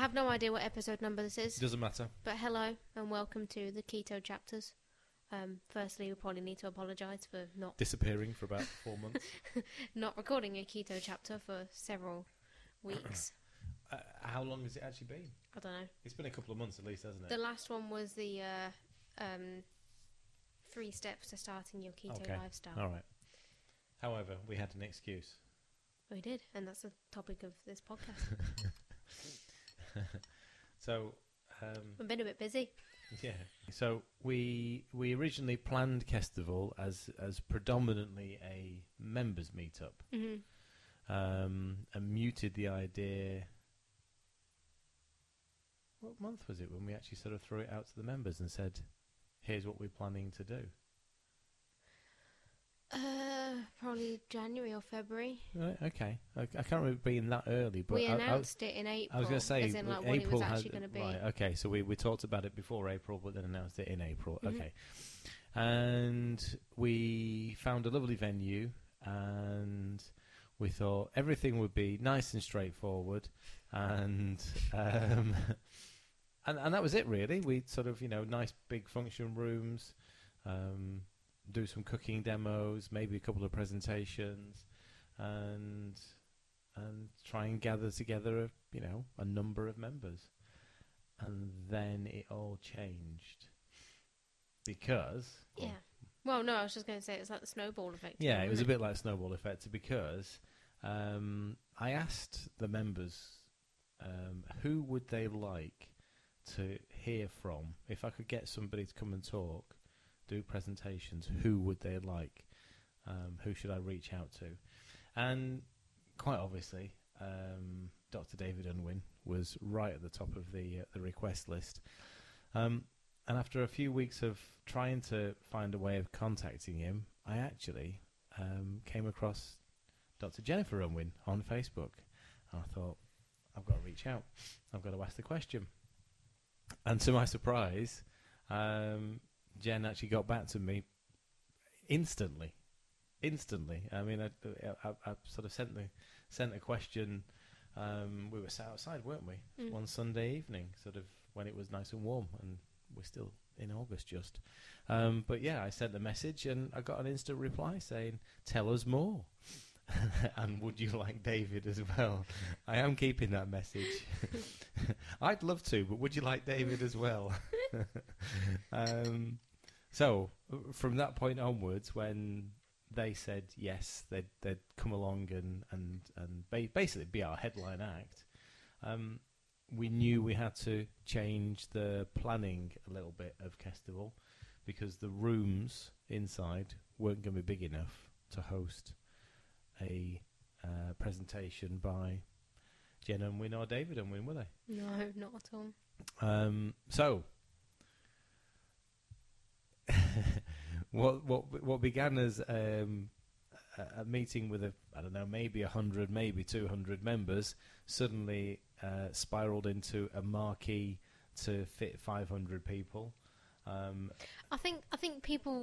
have no idea what episode number this is. Doesn't matter. But hello and welcome to the Keto Chapters. Firstly, we probably need to apologise for not disappearing for about 4 months. Not recording a keto chapter for several weeks. How long has it actually been? I don't know. It's been a couple of months at least, hasn't it? The last one was the 3 steps to starting your keto lifestyle. All right. However, we had an excuse. We did, and that's the topic of this podcast. So, I've been a bit busy. Yeah. So we originally planned Kestival as predominantly a members meetup, and muted the idea. What month was it when we actually sort of threw it out to the members and said, "Here's what we're planning to do"? Probably January or February. Right, okay. I can't remember it being that early, but we announced it in April. I was going to say, as in, like, April when it was actually going to be. Right, okay, so we talked about it before April, but then announced it in April. Okay. And we found a lovely venue, and we thought everything would be nice and straightforward, and and that was it, really. We sort of, nice big function rooms, do some cooking demos, maybe a couple of presentations, and try and gather together a number of members. And then it all changed because well, no, I was just going to say it's like the snowball effect. Yeah, it was a bit like snowball effect because I asked the members who would they like to hear from if I could get somebody to come and talk, do presentations. Who would they like? Who should I reach out to? And quite obviously, Dr. David Unwin was right at the top of the request list. And after a few weeks of trying to find a way of contacting him, I actually came across Dr. Jennifer Unwin on Facebook. And I thought, I've got to reach out. I've got to ask the question. And to my surprise, Jen actually got back to me instantly. I mean, I sort of sent a question. We were sat outside, weren't we? One Sunday evening, sort of when it was nice and warm, and we're still in August just. But yeah, I sent a message and I got an instant reply saying, "Tell us more." And would you like David as well? I am keeping that message. I'd love to, but would you like David as well? So from that point onwards, when they said yes, they'd come along and basically be our headline act, we knew we had to change the planning a little bit of Kestival because the rooms inside weren't going to be big enough to host a presentation by Jen Unwin or David Unwin, were they? No, not at all. So what began as a meeting with maybe 100, maybe 200 members, suddenly spiraled into a marquee to fit 500 people. I think people,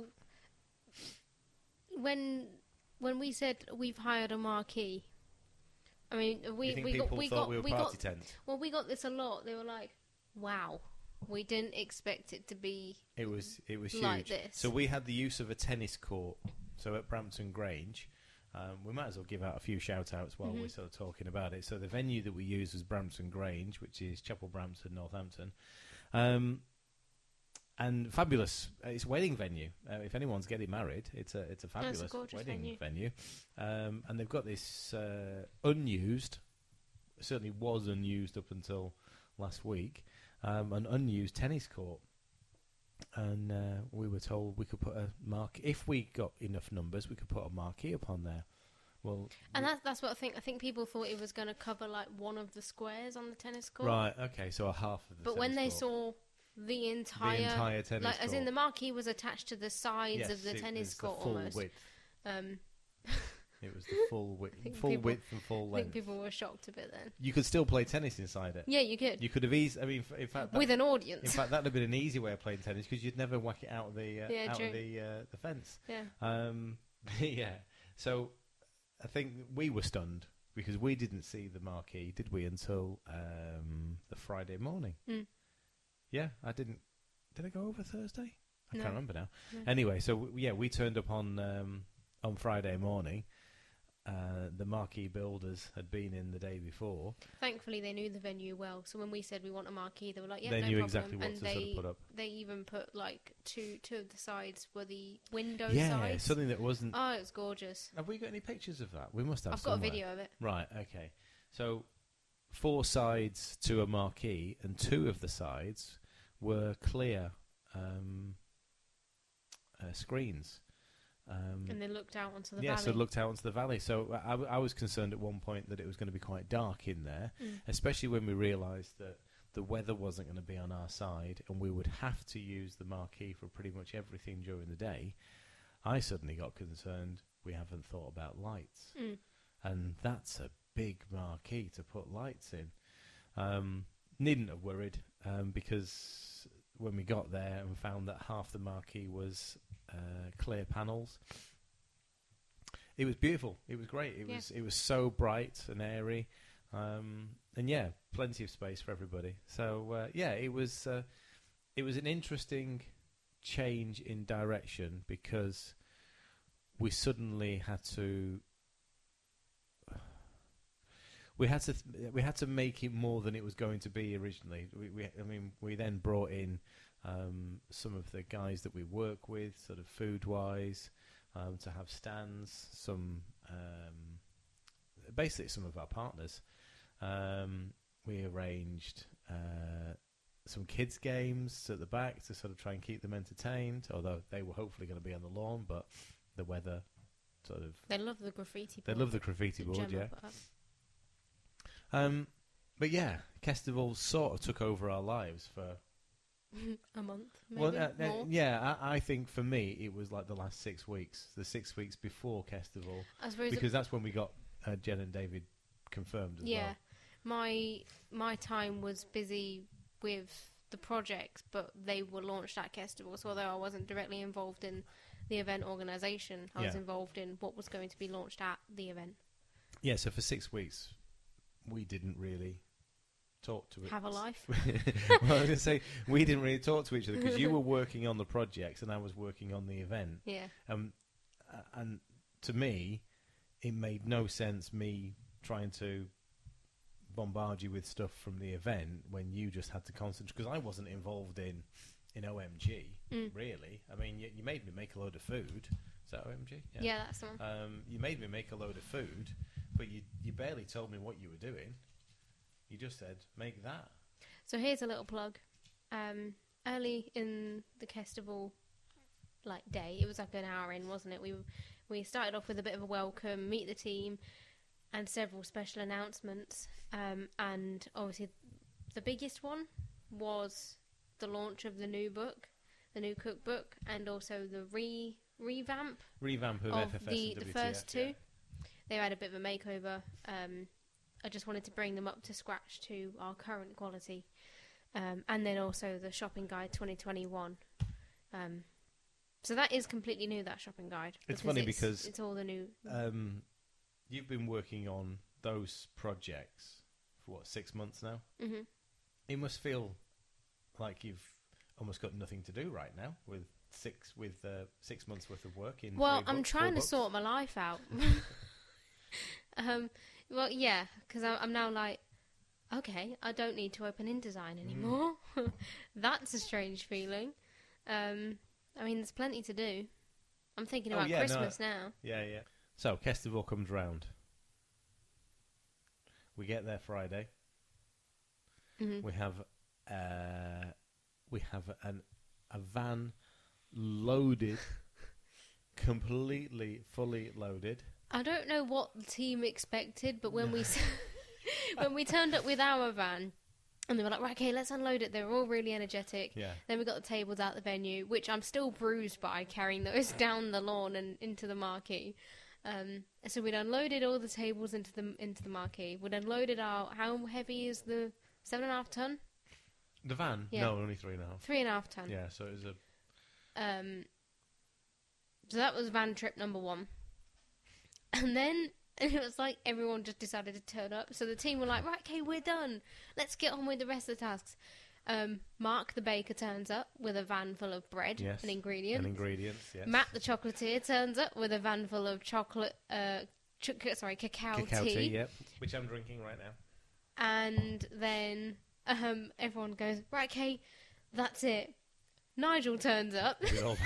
when we said we've hired a marquee, I mean, we got party tent. Well, we got this a lot. They were like, "Wow, we didn't expect it to be." It was like huge. This. So we had the use of a tennis court. So at Brampton Grange, we might as well give out a few shout outs while we're sort of talking about it. So the venue that we used was Brampton Grange, which is Chapel Brampton, Northampton. And fabulous. It's a wedding venue. If anyone's getting married, it's a fabulous wedding venue. And they've got this unused, certainly was unused up until last week, an unused tennis court. And we were told we could put a mark. If we got enough numbers, we could put a marquee up on there. Well, and that's what I think. I think people thought it was going to cover like one of the squares on the tennis court. Right. Okay. So a half of the. But when they saw the entire tennis like, court, as in the marquee was attached to the sides of the tennis court, the full almost. Width. It was the full width, width and full length. I think people were shocked a bit then. You could still play tennis inside it. Yeah, you could. You could have easily. I mean, in fact, with an audience. In fact, that would have been an easy way of playing tennis because you'd never whack it out of the the fence. Yeah. Yeah. So I think we were stunned because we didn't see the marquee, did we, until the Friday morning. Yeah, I didn't. Did I go over Thursday? I can't remember now. No. Anyway, so we turned up on Friday morning. The marquee builders had been in the day before. Thankfully, they knew the venue well. So when we said we want a marquee, they were like, "Yeah, they no knew problem." Exactly what and to sort of put up. They even put like two of the sides were the window sides. Yeah, something that wasn't. Oh, it was gorgeous. Have we got any pictures of that? We must have. I've got a video of it. Right. Okay. So 4 sides to a marquee, and 2 of the sides were clear screens. And they looked out onto the valley. Yeah, so it looked out onto the valley. So I was concerned at one point that it was going to be quite dark in there, especially when we realised that the weather wasn't going to be on our side and we would have to use the marquee for pretty much everything during the day. I suddenly got concerned we haven't thought about lights. And that's a big marquee to put lights in. Needn't have worried, because when we got there and found that half the marquee was clear panels, it was beautiful. It was great. It was so bright and airy, and plenty of space for everybody. So it was an interesting change in direction, because we suddenly had to make it more than it was going to be originally. We then brought in some of the guys that we work with, sort of food-wise, to have stands. Basically some of our partners. We arranged some kids' games at the back to sort of try and keep them entertained, although they were hopefully going to be on the lawn, but the weather sort of... They love the graffiti board. They love the graffiti board, yeah. But yeah, Kestival sort of took over our lives for a month, maybe more. Yeah, I think for me it was like the last 6 weeks, the 6 weeks before Kestival, because that's when we got Jen and David confirmed as well. Yeah, my time was busy with the projects, but they were launched at Kestival. So although I wasn't directly involved in the event organisation, I was involved in what was going to be launched at the event. Yeah, so for 6 weeks we didn't really talk to it. Have a life. Well, I was going to say, we didn't really talk to each other because you were working on the projects and I was working on the event. Yeah. And to me, it made no sense me trying to bombard you with stuff from the event when you just had to concentrate, because I wasn't involved in OMG, really. I mean, you made me make a load of food. Is that OMG? Yeah, that's the one. You made me make a load of food, but you barely told me what you were doing. You just said, make that. So here's a little plug. Early in the Kestival day, it was like an hour in, wasn't it? We started off with a bit of a welcome, meet the team, and several special announcements. And obviously the biggest one was the launch of the new book, the new cookbook, and also the revamp of FFS and the first two. They had a bit of a makeover. I just wanted to bring them up to scratch to our current quality. And then also the shopping guide 2021. So that is completely new, that shopping guide. It's funny because it's all the new. You've been working on those projects for 6 months now? Mm-hmm. It must feel like you've almost got nothing to do right now with 6 months worth of work in. Well, I'm trying to sort my life out. Well, yeah, because I'm now like, okay, I don't need to open InDesign anymore. That's a strange feeling. I mean, there's plenty to do. I'm thinking about Christmas now. Yeah. So, Kestival comes round. We get there Friday. Mm-hmm. We have a van loaded, completely fully loaded. I don't know what the team expected, but when we turned up with our van, and they were like, right, okay, let's unload it. They were all really energetic. Yeah. Then we got the tables out the venue, which I'm still bruised by, carrying those down the lawn and into the marquee. So we'd unloaded all the tables into the marquee. We'd unloaded how heavy is the 7.5 ton? The van? Yeah. No, only 3.5. 3.5 ton. Yeah, so it was so that was van trip number 1. And then And it was like everyone just decided to turn up. So the team were like, right, okay, we're done. Let's get on with the rest of the tasks. Mark the baker turns up with a van full of bread and ingredients. Yes. Matt the chocolatier turns up with a van full of cacao tea. Yep, which I'm drinking right now. And then everyone goes, right, okay, that's it. Nigel turns up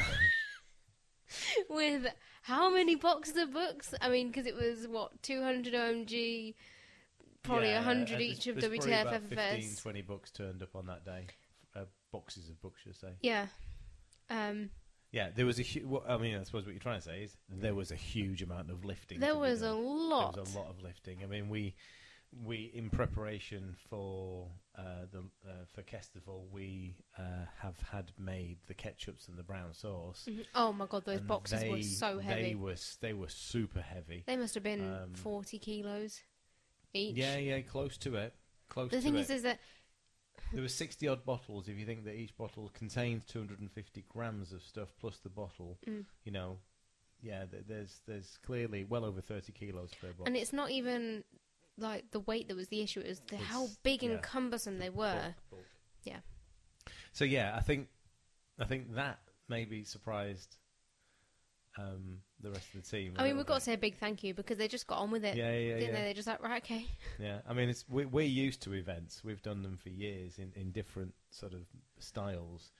with how many boxes of books? I mean, because it was, 200 OMG... Probably 100 each of WTF FFS. 15, 20 books turned up on that day. Boxes of books, should I say. Yeah. Yeah, there was a I suppose what you're trying to say is there was a huge amount of lifting. There was a lot. There was a lot of lifting. I mean, we in preparation for for Kestival, we have had made the ketchups and the brown sauce. Mm-hmm. Oh my god, those boxes were so heavy. They were super heavy. They must have been 40 kilos. Each. Yeah, close to it. The thing is that there were 60 odd bottles. If you think that each bottle contains 250 grams of stuff plus the bottle, you know, there's clearly well over 30 kilos per bottle. And it's not even like the weight that was the issue; it was how big and cumbersome they were. Bulk. Yeah. So yeah, I think that maybe surprised the rest of the team. I mean, we've got to say a big thank you because they just got on with it. Yeah. They're just like, right, okay. Yeah, I mean, we're used to events. We've done them for years in different sort of styles.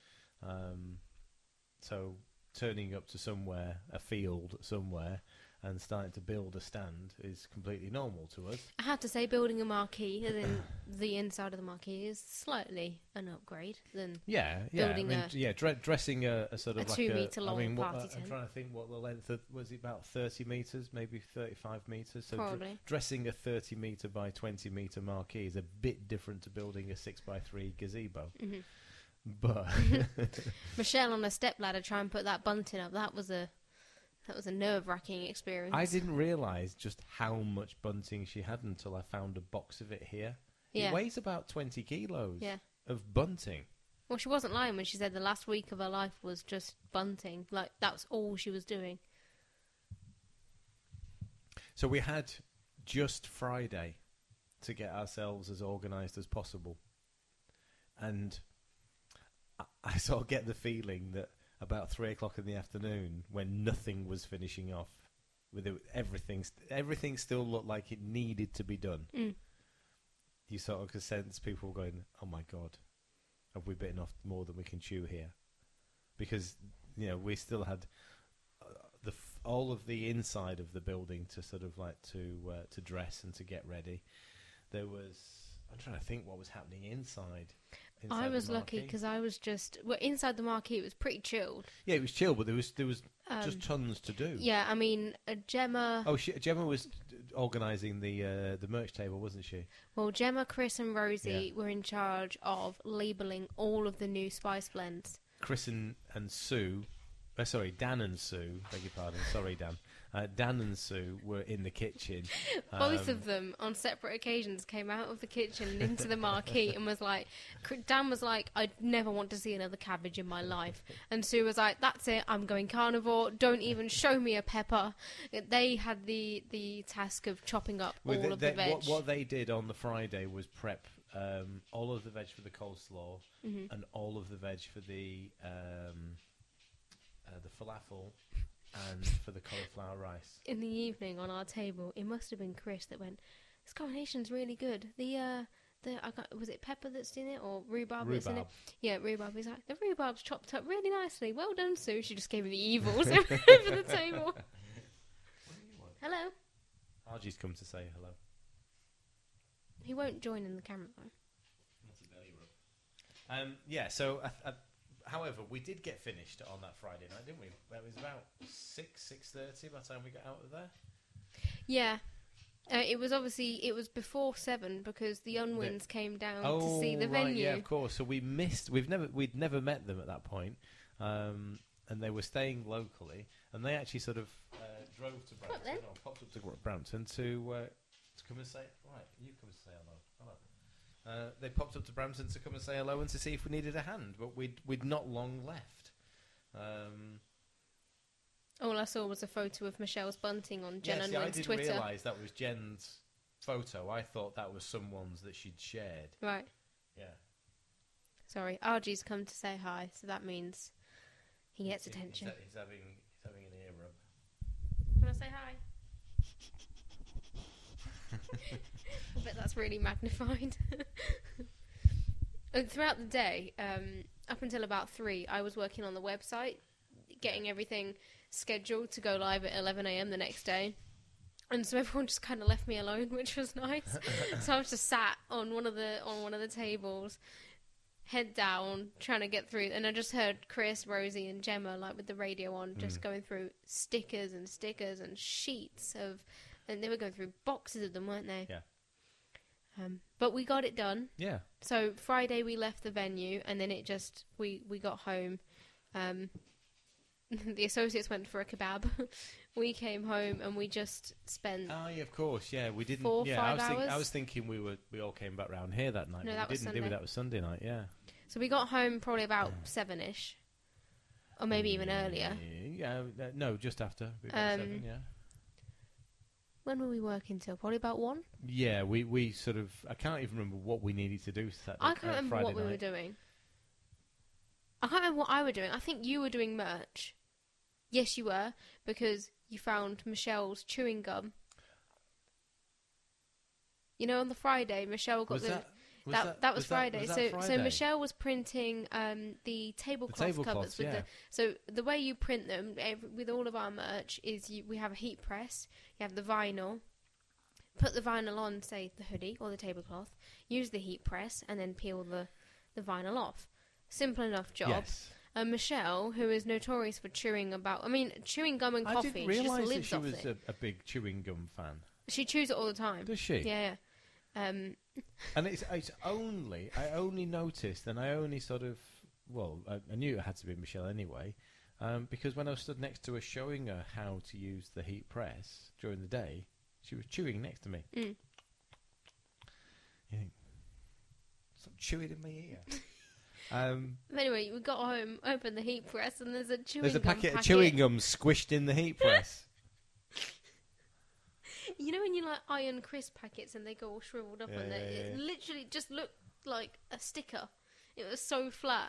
So turning up to somewhere, a field somewhere, and starting to build a stand is completely normal to us. I have to say, building a marquee, as in the inside of the marquee, is slightly an upgrade than building dressing a sort of a 2 metre long party tent. I'm trying to think what the length was. It about 30 metres, maybe 35 metres. So probably dressing a 30 metre by 20 metre marquee is a bit different to building a 6x3 gazebo. Mm-hmm. But Michelle on a stepladder trying to put that bunting up. That was a nerve-wracking experience. I didn't realise just how much bunting she had until I found a box of it here. Yeah. It weighs about 20 kilos of bunting. Well, she wasn't lying when she said the last week of her life was just bunting. Like, that's all she was doing. So we had just Friday to get ourselves as organised as possible. And I sort of get the feeling that about 3 o'clock in the afternoon, when nothing was finishing off, with everything still looked like it needed to be done. You sort of could sense people going, "Oh my God, have we bitten off more than we can chew here?" Because we still had all of the inside of the building to sort of like to dress and to get ready. I'm trying to think what was happening inside. I was lucky because I was inside the marquee. It was pretty chilled. Yeah, it was chill, but there was just tons to do. Yeah, I mean, Gemma. Oh, Gemma was organising the merch table, wasn't she? Well, Gemma, Chris, and Rosie were in charge of labelling all of the new spice blends. Chris and Sue. Dan and Sue. Beg your pardon. Sorry, Dan. Dan and Sue were in the kitchen. Both of them, on separate occasions, came out of the kitchen and into the marquee and was like... Dan was like, "I never want to see another cabbage in my life." And Sue was like, "That's it, I'm going carnivore. Don't even show me a pepper." They had the task of chopping up all of the veg. What they did on the Friday was prep all of the veg for the coleslaw and all of the veg for the falafel and for the cauliflower rice. In the evening on our table, it must have been Chris that went, "This combination's really good. Was it pepper that's in it or rhubarb that's in it?" Yeah, rhubarb. He's like, "The rhubarb's chopped up really nicely. Well done, Sue." She just gave me the evils over the table. What do you want? Hello. Archie's come to say hello. He won't join in the camera though. That's a belly rub. So however, we did get finished on that Friday night, didn't we? It was about 6:30 by the time we got out of there. Yeah. It was before 7 because the Unwins came down to see the venue. Yeah, of course. So we'd never met them at that point, and they were staying locally, and they actually sort of drove to Brampton, or popped up to Brampton to come and say, right, you come and say hello. They popped up to Brampton to come and say hello and to see if we needed a hand, but we'd not long left. All I saw was a photo of Michelle's bunting on Jen and Wynn's Twitter. I didn't realise that was Jen's photo. I thought that was someone's that she'd shared. Right. Yeah. Sorry, Argie's come to say hi, so that means he gets attention. He's having an ear rub. Can I say hi? I bet that's really magnified. And throughout the day, up until about 3, I was working on the website, getting everything scheduled to go live at 11 a.m. the next day. And so everyone just kind of left me alone, which was nice. So I was just sat on one of the tables, head down, trying to get through. And I just heard Chris, Rosie, and Gemma, like with the radio on, just going through stickers and sheets of, and they were going through boxes of them, weren't they? Yeah. But we got it done. Yeah. So Friday we left the venue, and then we got home. The associates went for a kebab. We came home and we just spent. Oh, yeah, of course, yeah. We didn't. 4 or 5 hours. I was thinking we all came back round here that night. No, that we was didn't, Sunday. did we? That was Sunday night. Yeah. So we got home probably about 7ish, or maybe even earlier. Yeah, no, just after. We got 7, yeah. When were we working till? Probably about 1? Yeah, we sort of... I can't even remember what we needed to do Saturday. I can't remember Friday what we night. were doing. I can't remember what I were doing. I think you were doing merch. Yes, you were, because you found Michelle's chewing gum. You know, on the Friday, Michelle got that was Friday. So Michelle was printing the tablecloth covers with so the way you print them with all of our merch is we have a heat press, you have the vinyl, put the vinyl on, say the hoodie or the tablecloth, use the heat press, and then peel the vinyl off. Simple enough job. Yes. Michelle, who is notorious for chewing gum and coffee. I didn't realise that she was a big chewing gum fan. She chews it all the time. Does she? Yeah. And it's only I only noticed, and I only sort of I knew it had to be Michelle anyway, because when I stood next to her showing her how to use the heat press during the day, she was chewing next to me. You think, stop chewing in my ear. Anyway, we got home, opened the heat press, and there's a packet of chewing gum squished in the heat press. You know when you like iron crisp packets and they go all shriveled up on there? It literally just looked like a sticker. It was so flat.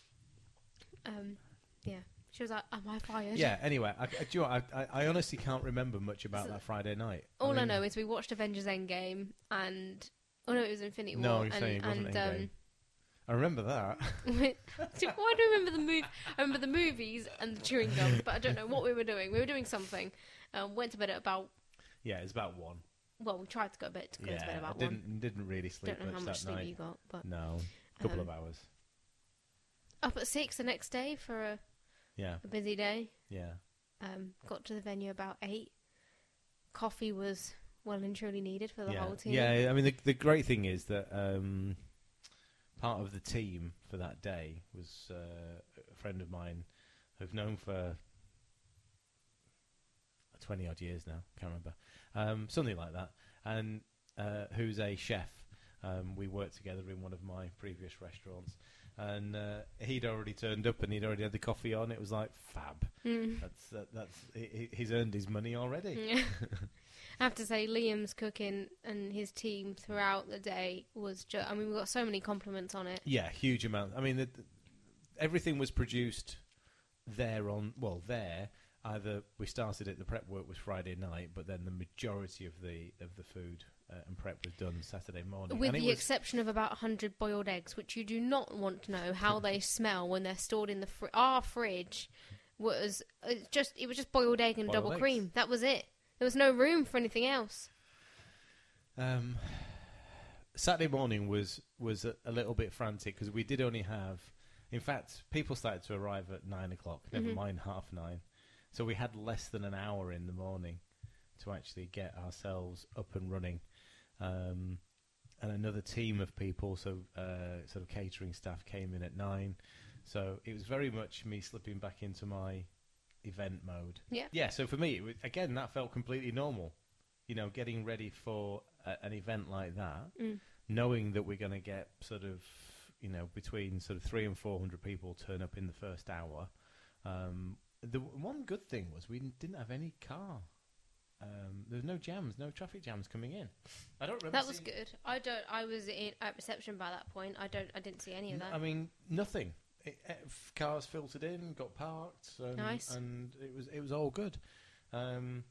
Yeah. She was like, "Am I fired?" Yeah. Anyway, I honestly can't remember much about that Friday night. All I know is we watched Avengers Endgame, and no, it was Infinity War. No, you're saying it wasn't Endgame. I remember that. Why do I remember the movie? I remember the movies and the chewing gum, but I don't know what we were doing. We were doing something. Went to bed at about. Yeah, it's about 1. Well, we tried to go to bed about 1. Didn't really sleep don't know how much sleep night. you got, but no, a couple of hours. Up at 6 the next day for a busy day. Yeah. Got to the venue about 8. Coffee was well and truly needed for the whole team. Yeah, I mean the great thing is that part of the team for that day was a friend of mine who've known for 20 odd years now, can't remember, something like that, and who's a chef. We worked together in one of my previous restaurants, and he'd already turned up and he'd already had the coffee on. It was like fab. He's earned his money already. Yeah. I have to say, Liam's cooking and his team throughout the day was just, I mean, we got so many compliments on it. Yeah, huge amount. I mean, everything was produced there. Either we started it, the prep work was Friday night, but then the majority of the food and prep was done Saturday morning. With the exception of about 100 boiled eggs, which you do not want to know how they smell when they're stored in our fridge. It was just boiled egg and double cream. That was it. There was no room for anything else. Saturday morning was a little bit frantic because we did only have. In fact, people started to arrive at 9 o'clock. Never mind 9:30. So we had less than an hour in the morning to actually get ourselves up and running. And another team of people, so sort of catering staff, came in at 9. So it was very much me slipping back into my event mode. Yeah. Yeah, so for me, again, that felt completely normal. You know, getting ready for an event like that, knowing that we're going to get sort of, between sort of 300 and 400 people turn up in the first hour. the one good thing was we didn't have any car. There was no jams, no traffic jams coming in. I don't remember. That was good. I was at reception by that point. I didn't see any of that. I mean, nothing. Cars filtered in, got parked, nice, and it was all good. And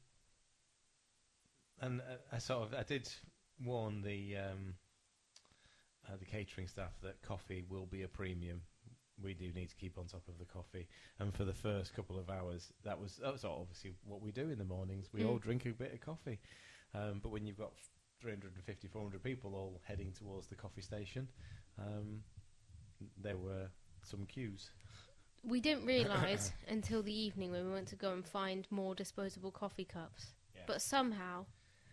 I did warn the catering staff that coffee will be a premium. We do need to keep on top of the coffee, and for the first couple of hours, that was obviously what we do in the mornings. We all drink a bit of coffee, but when you've got 350, 400 people all heading towards the coffee station, there were some queues. We didn't realise until the evening when we went to go and find more disposable coffee cups, but somehow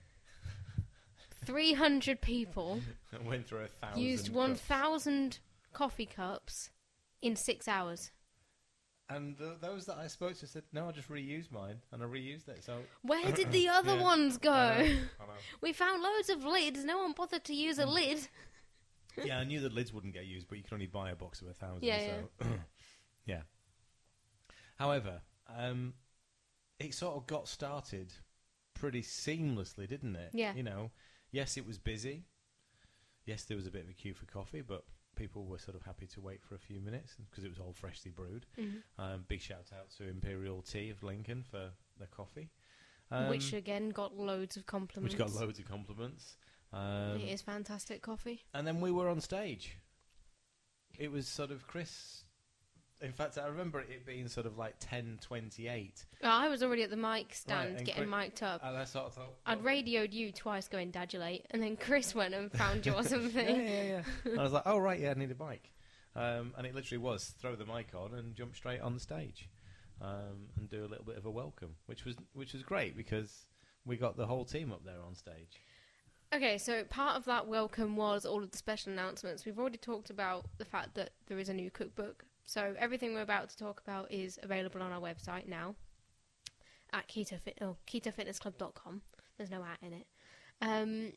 300 people went through 1,000 used 1,000 coffee cups in 6 hours. And those that I spoke to said, no, I just reused mine, and I reused it. So where did the other ones go? I know. We found loads of lids. No one bothered to use a lid. Yeah, I knew that lids wouldn't get used, but you can only buy a box of 1,000. Yeah. Yeah. However, it sort of got started pretty seamlessly, didn't it? Yeah. Yes, it was busy. Yes, there was a bit of a queue for coffee, but people were sort of happy to wait for a few minutes because it was all freshly brewed. Mm-hmm. Big shout out to Imperial Tea of Lincoln for the coffee. Which again got loads of compliments. It is fantastic coffee. And then we were on stage. It was sort of Chris. In fact, I remember it being sort of like 10:28. I was already at the mic stand getting mic'd up. And I sort of thought... I'd radioed you twice going, Dad, you're late. And then Chris went and found you or something. Yeah. And I was like, oh, right, yeah, I need a mic. And it literally was throw the mic on and jump straight on the stage and do a little bit of a welcome, which was great because we got the whole team up there on stage. Okay, so part of that welcome was all of the special announcements. We've already talked about the fact that there is a new cookbook. So everything we're about to talk about is available on our website now at ketofitnessclub.com. There's no at in it.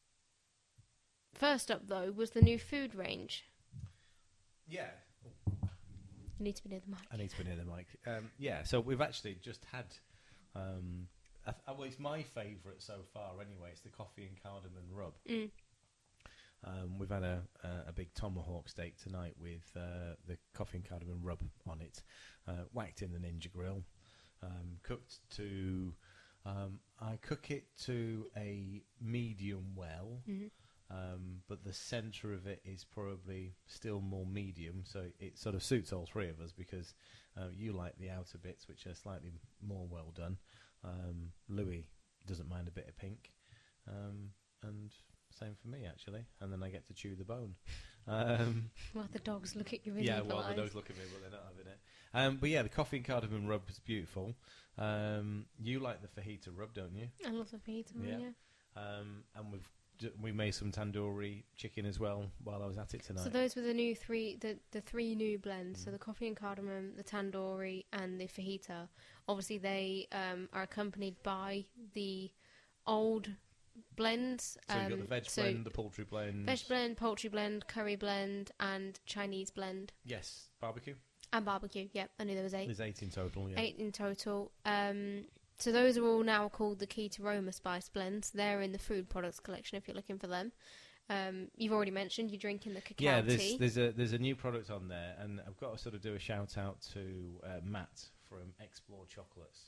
First up, though, was the new food range. Yeah. You need to be near the mic. I need to be near the mic. Yeah, so we've actually just had... well, it's my favourite so far anyway. It's the coffee and cardamom rub. We've had a big tomahawk steak tonight with the coffee and cardamom rub on it, whacked in the Ninja Grill, cooked to... I cook it to a medium well, but the centre of it is probably still more medium, so it sort of suits all three of us because you like the outer bits, which are slightly more well done. Louis doesn't mind a bit of pink, and same for me actually. And then I get to chew the bone. Well, the dogs look at you. Yeah, well, the dogs look at me, but they're not having it. But yeah, the coffee and cardamom rub is beautiful. You like the fajita rub, don't you? I love the fajita rub. Yeah. And we made some tandoori chicken as well while I was at it tonight. So those were the three new blends. So the coffee and cardamom, the tandoori, and the fajita. Obviously, they are accompanied by the old blends. So you've got the veg blend, the poultry blend. Veg blend, poultry blend, curry blend, and Chinese blend. Yes, barbecue. And barbecue, yep. I knew there was 8. There's 8 in total, yeah. 8 in total. So those are all now called the Key to Roma Spice Blends. They're in the food products collection if you're looking for them. You've already mentioned you're drinking the cacao tea. Yeah, there's a new product on there, and I've got to sort of do a shout out to Matt from Explore Chocolates.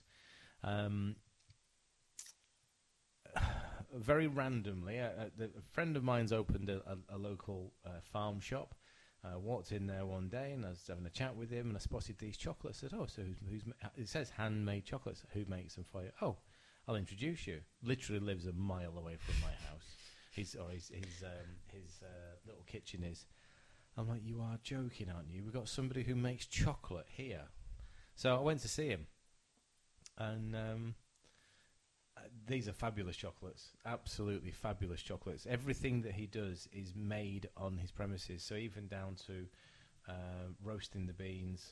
Very randomly, a friend of mine's opened a local farm shop. Walked in there one day and I was having a chat with him and I spotted these chocolates. I said, oh, so it says handmade chocolates. Who makes them for you? Oh, I'll introduce you. Literally lives a mile away from my house. His little kitchen is. I'm like, you are joking, aren't you? We've got somebody who makes chocolate here. So I went to see him. And these are fabulous chocolates, absolutely fabulous chocolates. Everything that he does is made on his premises, so even down to roasting the beans.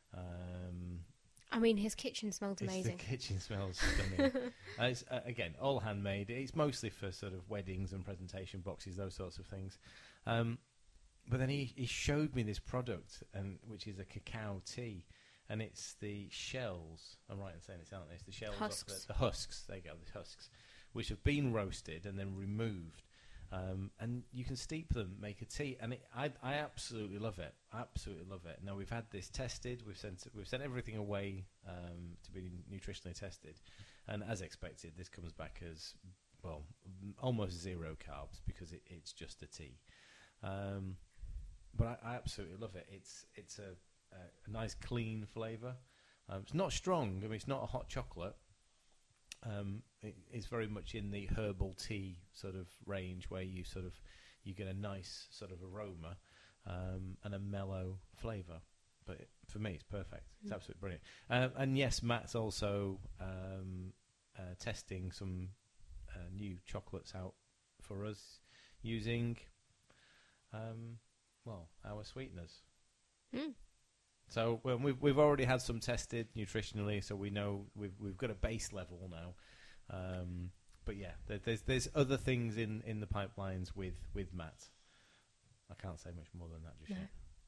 I mean, his kitchen smells amazing. The kitchen smells stunning. It's, again, all handmade. It's mostly for sort of weddings and presentation boxes, those sorts of things. But then he showed me this product, which is a cacao tea. and it's the shells. I'm right in saying this, aren't they? It's the shells husks. Off the husks. There you go, the husks, which have been roasted and then removed. And you can steep them, make a tea, and I absolutely love it. Absolutely love it. Now we've had this tested. We've sent everything away to be nutritionally tested, and as expected, this comes back as almost zero carbs because it's just a tea. But I absolutely love it. It's a nice clean flavour. It's not strong. I mean, it's not a hot chocolate. It's very much in the herbal tea sort of range where you get a nice sort of aroma and a mellow flavour. But for me, it's perfect. It's absolutely brilliant. And yes, Matt's also testing some new chocolates out for us using our sweeteners. So we've already had some tested nutritionally, so we know we've got a base level now. But yeah, there's other things in the pipelines with Matt. I can't say much more than that just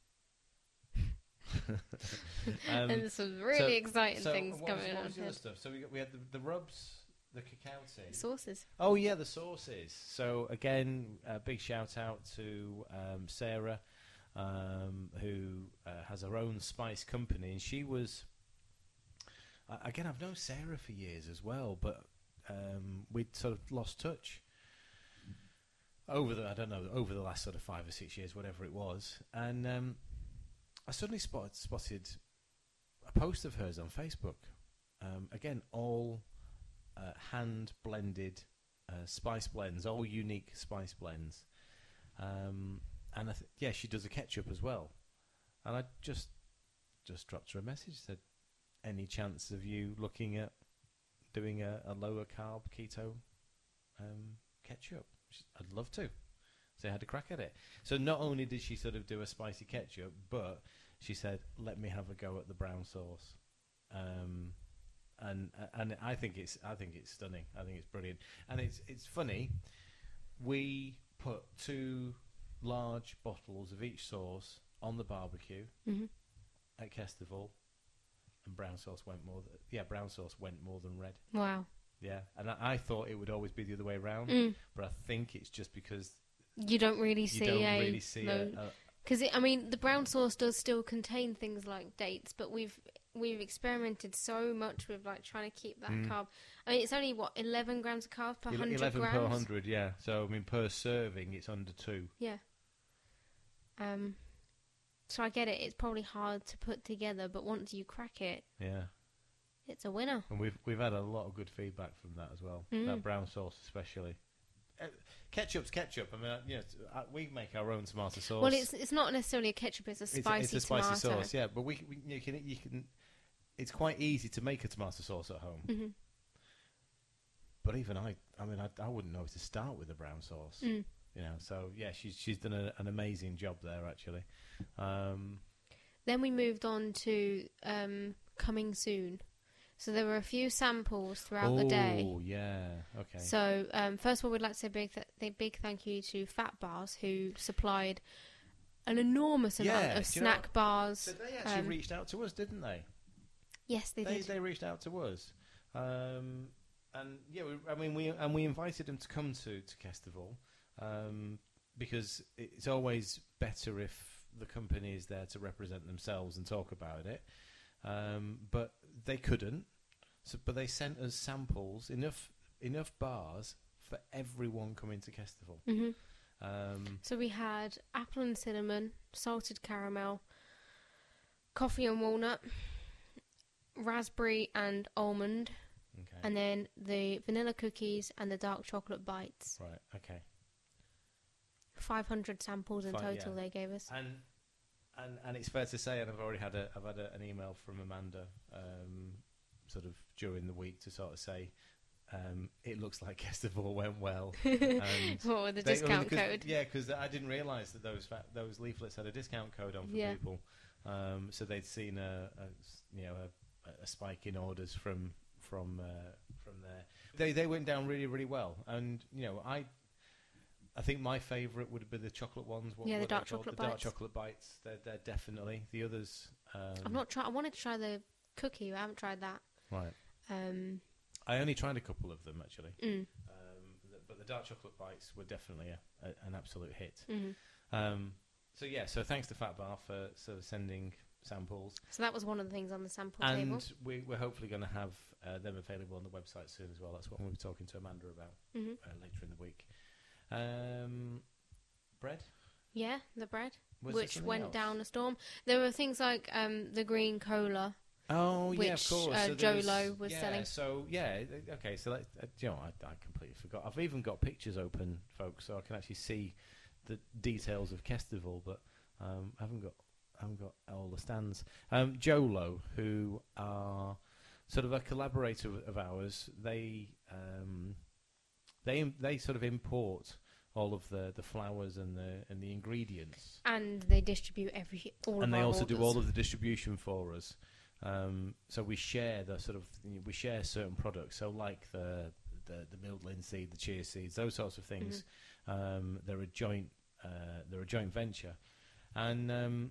yet. And there's some really exciting things coming on. What was the other stuff? So we had the rubs, the cacao tea, sauces. Oh yeah, the sauces. So again, a big shout out to Sarah. Who has her own spice company, and she was again, I've known Sarah for years as well, but we'd sort of lost touch over the last sort of 5 or 6 years, whatever it was, and I suddenly spotted a post of hers on Facebook. Again, all hand blended spice blends, all unique spice blends. And she does a ketchup as well. And I just dropped her a message, said, any chance of you looking at doing a lower carb keto ketchup? I'd love to. So I had a crack at it. So not only did she sort of do a spicy ketchup, but she said, let me have a go at the brown sauce. And I think it's stunning. I think it's brilliant. And it's funny. We put 2 large bottles of each sauce on the barbecue at Kestival, and brown sauce went more than red. Wow. Yeah, and I thought it would always be the other way around, but I think it's just because you don't really see it. Because the brown sauce does still contain things like dates, but we've experimented so much with like trying to keep that carb. I mean, it's only 11 grams of carbs per 100 11 grams. per 100, yeah. So I mean, per serving, it's under 2. Yeah. So I get it. It's probably hard to put together, but once you crack it, it's a winner. And we've had a lot of good feedback from that as well. That brown sauce, especially. Ketchup's ketchup. I mean, we make our own tomato sauce. Well, it's not necessarily a ketchup. It's a spicy. It's a spicy sauce, yeah. But you can. It's quite easy to make a tomato sauce at home. But even I wouldn't know where to start with a brown sauce. So yeah, she's done an amazing job there actually. Then we moved on to coming soon. So there were a few samples throughout the day. Oh yeah, okay. So first of all, we'd like to say a big thank you to Fat Bars, who supplied an enormous amount of snack bars. So they actually reached out to us, didn't they? Yes, they did. They reached out to us. And yeah, we invited them to come to Kestival. Because it's always better if the company is there to represent themselves and talk about it. But they couldn't. But they sent us samples, enough bars for everyone coming to Kestival. So we had apple and cinnamon, salted caramel, coffee and walnut, raspberry and almond, and then the vanilla cookies and the dark chocolate bites. Right, okay. 500 samples in total they gave us. And it's fair to say, and I've had an email from Amanda sort of during the week to sort of say it looks like Kestival went well. And what with the discount code? Yeah, because I didn't realise that those leaflets had a discount code on for people. So they'd seen a spike in orders from there. They went down really, really well, and I think my favourite would be the chocolate ones. The dark chocolate bites. The dark chocolate bites. They're definitely the others. I've not tried. I wanted to try the cookie. I haven't tried that. Right. I only tried a couple of them actually. But the dark chocolate bites were definitely an absolute hit. Mm-hmm. So thanks to Fat Bar for sort of sending samples. So that was one of the things on the sample table. And we're hopefully going to have them available on the website soon as well. That's what we'll be talking to Amanda about later in the week. Bread? Yeah, the bread, which went down a storm. There were things like the green cola. Oh, yeah, of course. So Jolo was selling. So, okay. So, I completely forgot. I've even got pictures open, folks, so I can actually see the details of Kestival, but I haven't got all the stands. Jolo, who are sort of a collaborator of ours, they sort of import all of the flours and the ingredients, and they distribute all. And they also orders. do all of the distribution for us. So we share certain products. So like the milled linseed, the chia seeds, those sorts of things. They're a joint venture, and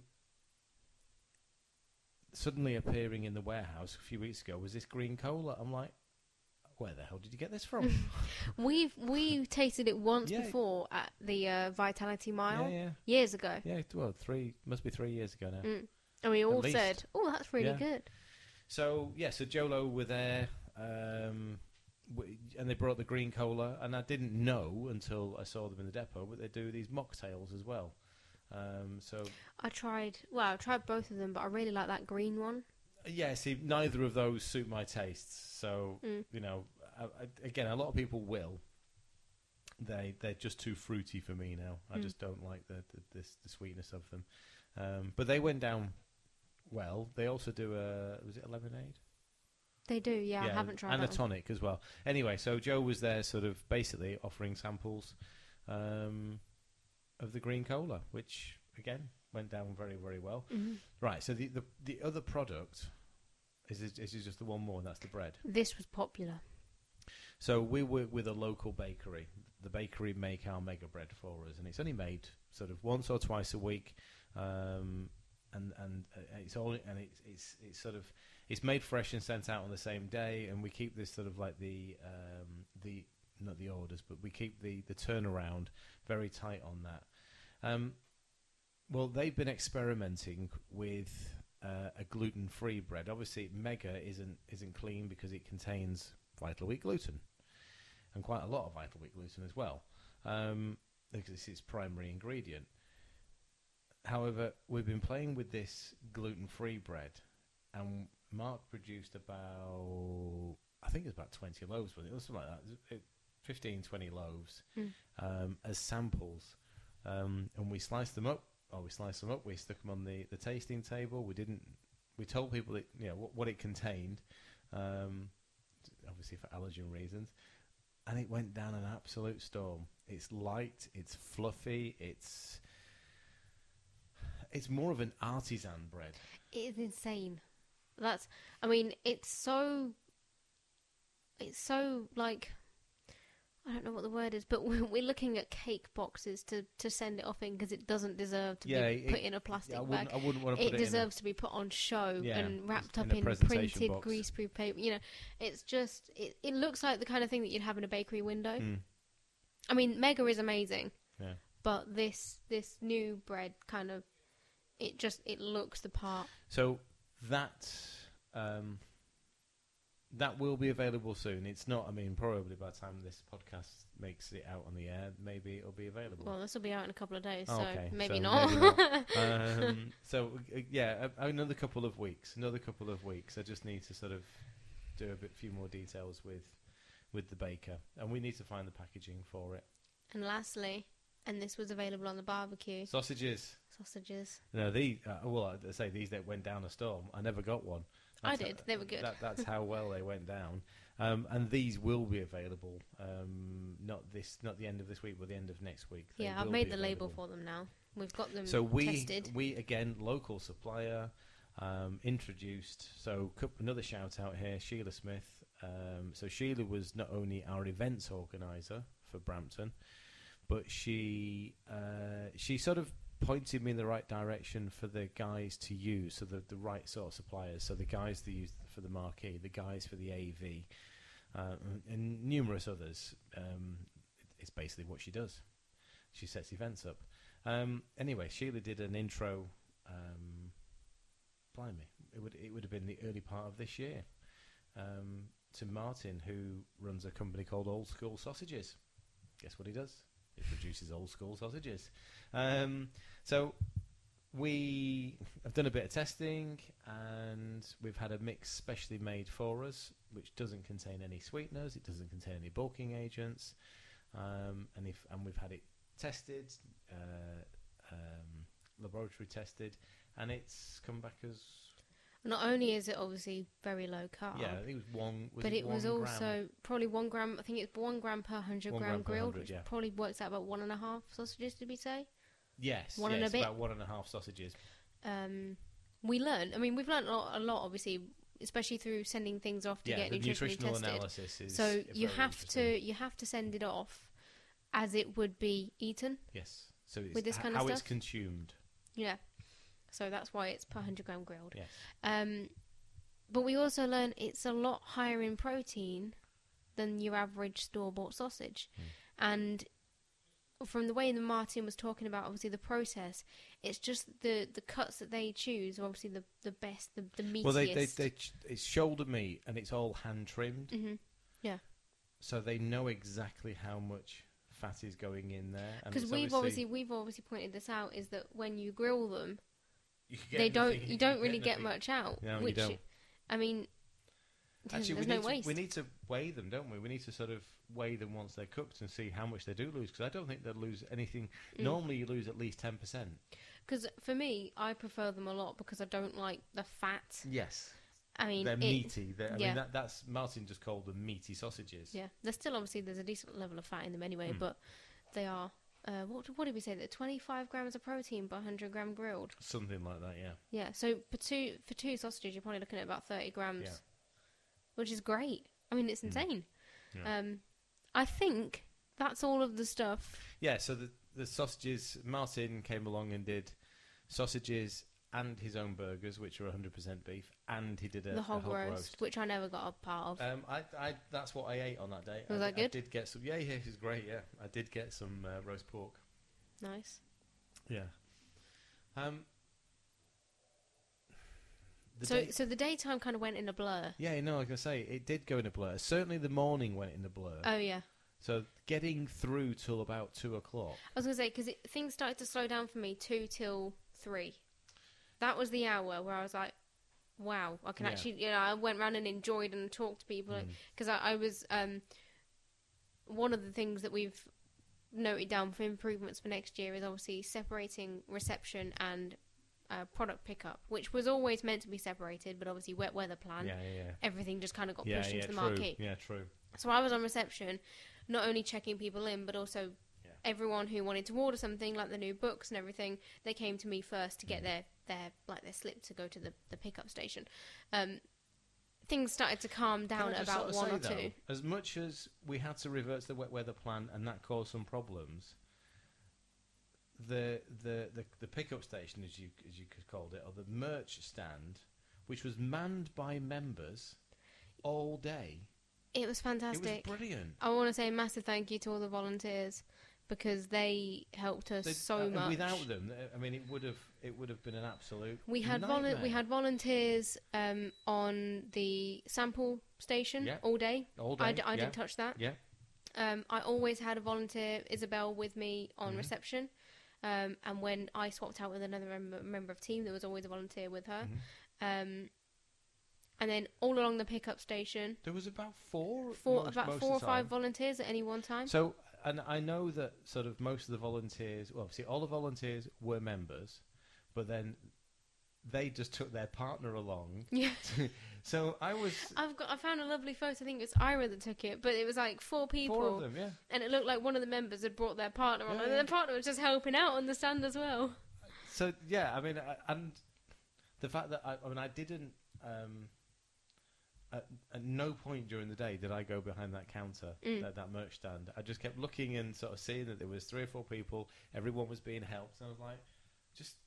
suddenly appearing in the warehouse a few weeks ago was this green cola. I'm like, where the hell did you get this from? we tasted it once before at the Vitality Mile years ago. Yeah, well, must be 3 years ago now. And we all said, "Oh, that's really good." So Jolo were there, and they brought the green cola, and I didn't know until I saw them in the depot, but they do these mocktails as well. So I tried both of them, but I really like that green one. Yeah, see, neither of those suit my tastes. So again, a lot of people will. They're just too fruity for me now. I just don't like the sweetness of them. But they went down well. They also do was it a lemonade? They do, yeah. I haven't tried that. And a tonic as well. Anyway, so Joe was there sort of basically offering samples of the green cola, which, again, went down very, very well. Mm-hmm. Right, so the other product is just the one more, and that's the bread. This was popular. So we work with a local bakery. The bakery make our mega bread for us, and it's only made sort of once or twice a week. And it's sort of it's made fresh and sent out on the same day, and we keep this sort of like the not the orders, but we keep the turnaround very tight on that. Well, they've been experimenting with a gluten-free bread. Obviously, Mega isn't clean because it contains Vital Wheat gluten, and quite a lot of Vital Wheat gluten as well, because it's its primary ingredient. However, we've been playing with this gluten-free bread, and Mark produced about, I think it's about 20 loaves, but it was something like that, 15, 20 loaves as samples, and we sliced them up. We stuck them on the tasting table. We told people that, what it contained, obviously for allergen reasons, and it went down an absolute storm. It's light, it's fluffy, it's more of an artisan bread. It is insane. It's so like, I don't know what the word is, but we're looking at cake boxes to send it off in because it doesn't deserve to be put in a plastic bag. I wouldn't want to put it deserves to be put on show and wrapped up in printed box. Greaseproof paper. It's just, it looks like the kind of thing that you'd have in a bakery window. I mean, Mega is amazing, but this new bread kind of, it looks the part. So that will be available soon. It's not, probably by the time this podcast makes it out on the air, maybe it'll be available. Well, this will be out in a couple of days, maybe not. Another couple of weeks. I just need to sort of do a few more details with the baker, and we need to find the packaging for it. And lastly, and this was available on the barbecue. Sausages. No, these that went down a storm. I never got one. I did. They were good. That's how well they went down. And these will be available. Not the end of this week, but the end of next week. I've made the label for them now. We've got them tested. We again, local supplier, introduced. So another shout out here, Sheila Smith. So Sheila was not only our events organizer for Brampton, but she sort of pointed me in the right direction for the guys to use, so the right sort of suppliers. So the guys that use for the marquee, the guys for the AV, and numerous others. It's basically what she does. She sets events up. Anyway, Sheila did an intro. Blimey, it would have been the early part of this year. To Martin, who runs a company called Old School Sausages. Guess what he does? He produces old school sausages. So we have done a bit of testing, and we've had a mix specially made for us, which doesn't contain any sweeteners, it doesn't contain any bulking agents, and we've had it tested, laboratory tested, and it's come back as... Not only is it obviously very low carb, yeah, I think it was one. But it was also probably 1 gram. I think it's 1 gram per 100 gram grilled, which probably works out about 1.5 sausages. Did we say? Yes, one and a bit. About 1.5 sausages. We learned. I mean, we've learned a lot, obviously, especially through sending things off to get nutritional tested. Analysis is so you have to send it off as it would be eaten. Yes. So it's with this kind of stuff. How it's consumed. Yeah. So that's why it's per 100 gram grilled. Yes. But we also learned it's a lot higher in protein than your average store-bought sausage. And from the way that Martin was talking about, obviously, the process, it's just the cuts that they choose are obviously the best, the meatiest. Well, it's shoulder meat, and it's all hand-trimmed. Mm-hmm. Yeah. So they know exactly how much fat is going in there. Because we've obviously pointed this out, is that when you grill them, you don't really get much out. No, which, you don't. I mean, actually, there's no waste. We need to weigh them, don't we? We need to sort of weigh them once they're cooked and see how much they do lose, because I don't think they'll lose anything. Normally, you lose at least 10%. Because for me, I prefer them a lot because I don't like the fat. Yes. I mean, they're meaty. I mean, that's Martin just called them meaty sausages. Yeah, there's a decent level of fat in them anyway, but they are. What did we say? That 25 grams of protein per 100 gram grilled. Something like that, yeah. Yeah, so for two sausages, you're probably looking at about 30 grams, which is great. I mean, it's insane. Yeah. I think that's all of the stuff. Yeah, so the sausages, Martin came along and did sausages and his own burgers, which are 100% beef, and he did the hog roast, which I never got a part of. That's what I ate on that day. Was that good? I did get some. Yeah, it was great. Yeah, I did get some roast pork. Nice. Yeah. So the daytime kind of went in a blur. Yeah, no, I was gonna say it did go in a blur. Certainly, the morning went in a blur. Oh yeah. So getting through till about 2:00. I was gonna say because things started to slow down for me 2 till 3. That was the hour where I was like, wow, I can actually, I went around and enjoyed and talked to people. Because I was, one of the things that we've noted down for improvements for next year is obviously separating reception and product pickup, which was always meant to be separated, but obviously wet weather plan, everything just kind of got pushed into the marquee. Yeah, true. So I was on reception, not only checking people in, but also everyone who wanted to order something, like the new books and everything, they came to me first to get their slip to go to the pickup station. Things started to calm down at about 1 or 2. As much as we had to revert to the wet weather plan and that caused some problems, the pickup station, as you could called it, or the merch stand, which was manned by members all day. It was fantastic. It was brilliant. I want to say a massive thank you to all the volunteers, because they helped us so much. Without them, I mean, it would have been an absolute. We had volunteers on the sample station all day. All day. I didn't touch that. Yeah. I always had a volunteer, Isabel, with me on reception, and when I swapped out with another member of team, there was always a volunteer with her. And then all along the pickup station, there was about four or 5 volunteers at any one time. So. And I know that sort of most of the volunteers, well, obviously all the volunteers were members, but then they just took their partner along. Yeah. So I found a lovely photo. I think it was Ira that took it, but it was like 4 people. 4 of them, yeah. And it looked like one of the members had brought their partner on, and their partner was just helping out on the stand as well. So yeah, I mean, and the fact that I at no point during the day did I go behind that counter, that merch stand. I just kept looking and sort of seeing that there was 3 or 4 people. Everyone was being helped. And I was like, just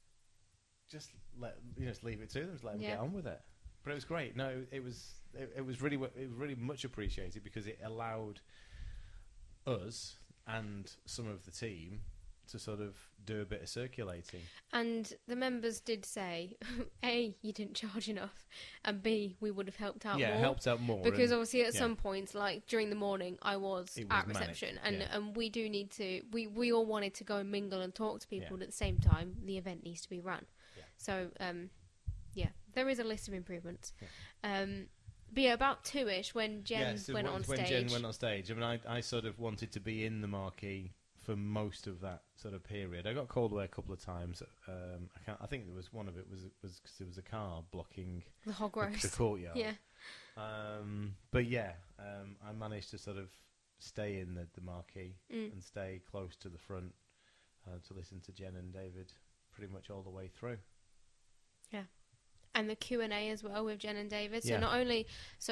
leave it to them. Just let them get on with it. But it was great. No, it was really much appreciated because it allowed us and some of the team to sort of do a bit of circulating. And the members did say, A, you didn't charge enough, and B, we would have helped out more. Yeah, helped out more. Because obviously at some points, like during the morning, I was at reception, and we do need to, we all wanted to go and mingle and talk to people, but at the same time, the event needs to be run. Yeah. So, there is a list of improvements. Yeah. But yeah, about 2ish when Jen went on stage. When Jen went on stage, I mean, I sort of wanted to be in the marquee for most of that sort of period. I got called away a couple of times. I think there was one of it was because there was a car blocking the hog roast, the courtyard. Yeah. But yeah, I managed to sort of stay in the marquee and stay close to the front to listen to Jen and David pretty much all the way through. Yeah. And the Q&A as well with Jen and David. So not only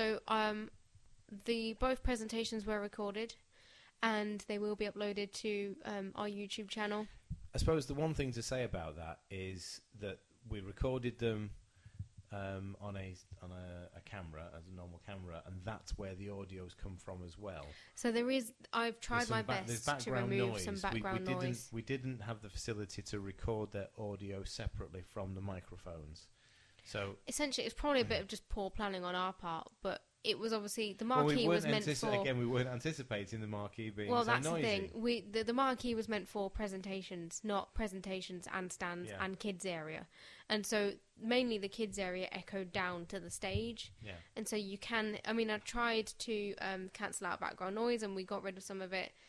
both presentations were recorded, and they will be uploaded to our YouTube channel. I suppose the one thing to say about that is that we recorded them on a camera, as a normal camera, and that's where the audio's come from as well. So I've tried my best to remove some background noise. We didn't have the facility to record their audio separately from the microphones. So essentially, it's probably a bit of just poor planning on our part, but it was obviously the marquee was meant for. Again, we weren't anticipating the marquee being so that's noisy. The thing. The marquee was meant for presentations, not presentations and stands and kids area, and so mainly the kids area echoed down to the stage. Yeah. And so you can. I mean, I tried to cancel out background noise, and we got rid of some of it.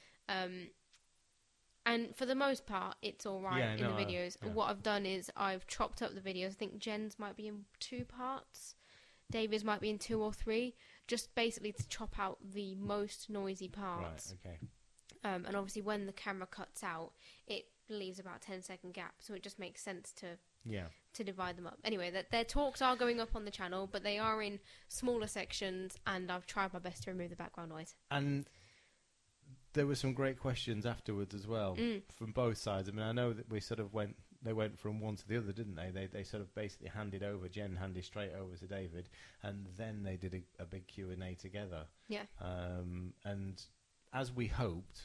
And for the most part, it's all right in the videos. What I've done is I've chopped up the videos. I think Jen's might be in 2 parts. David's might be in 2 or 3. Just basically to chop out the most noisy parts. Right, okay. And obviously when the camera cuts out, it leaves about a 10-second gap. So it just makes sense to divide them up. Anyway, their talks are going up on the channel, but they are in smaller sections, and I've tried my best to remove the background noise. And there were some great questions afterwards as well from both sides. I mean, I know that they went from one to the other, didn't they? They sort of basically Jen handed straight over to David, and then they did a big Q&A together. Yeah. And as we hoped,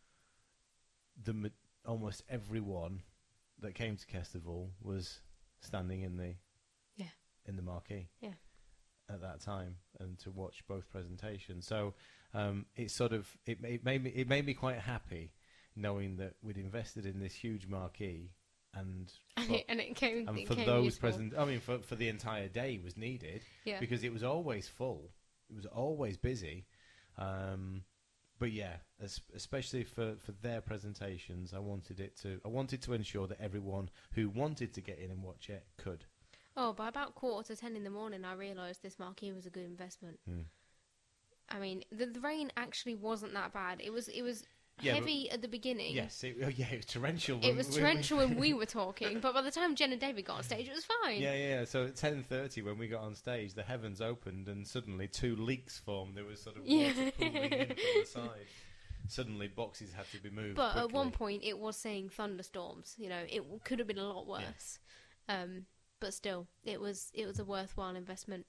almost everyone that came to Kestival was standing in the marquee. Yeah. At that time, and to watch both presentations. So it made me quite happy knowing that we'd invested in this huge marquee, and for those present. I mean, for the entire day was needed because it was always full. It was always busy. But yeah, especially for their presentations, I wanted to ensure that everyone who wanted to get in and watch it could. Oh, by about 9:45 in the morning, I realised this marquee was a good investment. I mean, the rain actually wasn't that bad. It was heavy at the beginning. Yes, it was torrential. It was torrential when we were talking, but by the time Jen and David got on stage, it was fine. Yeah. So at 10:30, when we got on stage, the heavens opened and suddenly 2 leaks formed. There was sort of water pooling in from the side. Suddenly, boxes had to be moved. But quickly. At one point, it was saying thunderstorms. You know, it could have been a lot worse. Yeah. But still, it was a worthwhile investment.